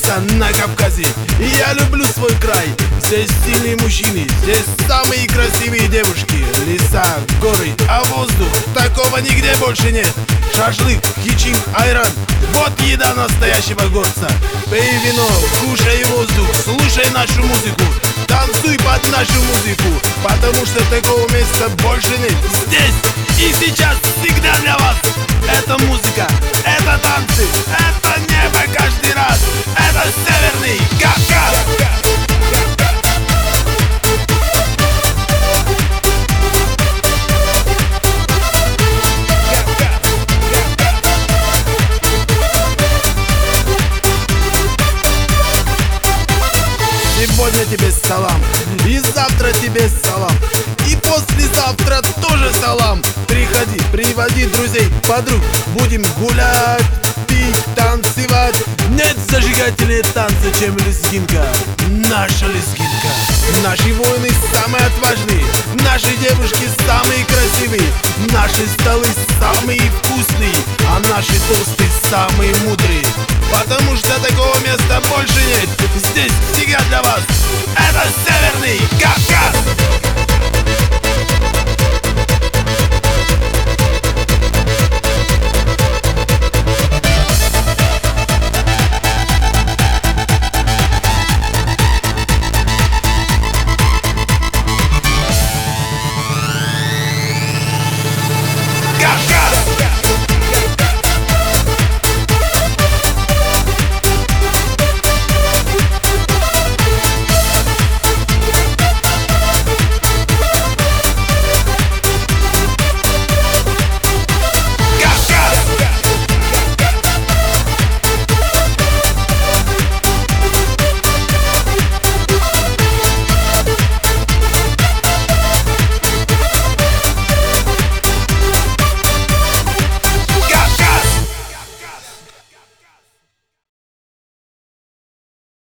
место на Кавказе. И я люблю свой край. Здесь сильные мужчины, здесь самые красивые девушки. Леса, горы, а воздух такого нигде больше нет. Шашлык, кичин, айран, вот еда настоящего горца. Пей вино, кушай воздух, слушай нашу музыку, танцуй под нашу музыку, потому что такого места больше нет. Здесь и сейчас всегда для вас. Это музыка, это танцы, это небо каждый раз. Это Северный Кавказ. Сегодня тебе салам, и завтра тебе салам, и послезавтра тоже салам. Приходи, приводи друзей, подруг, будем гулять, пить, танцевать. Нет зажигательнее танца, чем лезгинка, наша лезгинка. Наши воины самые отважные, наши девушки самые красивые, наши столы самые вкусные, а наши тосты самые мудрые. Потому что такого места больше нет. Здесь всегда для вас. Это Северный Кавказ.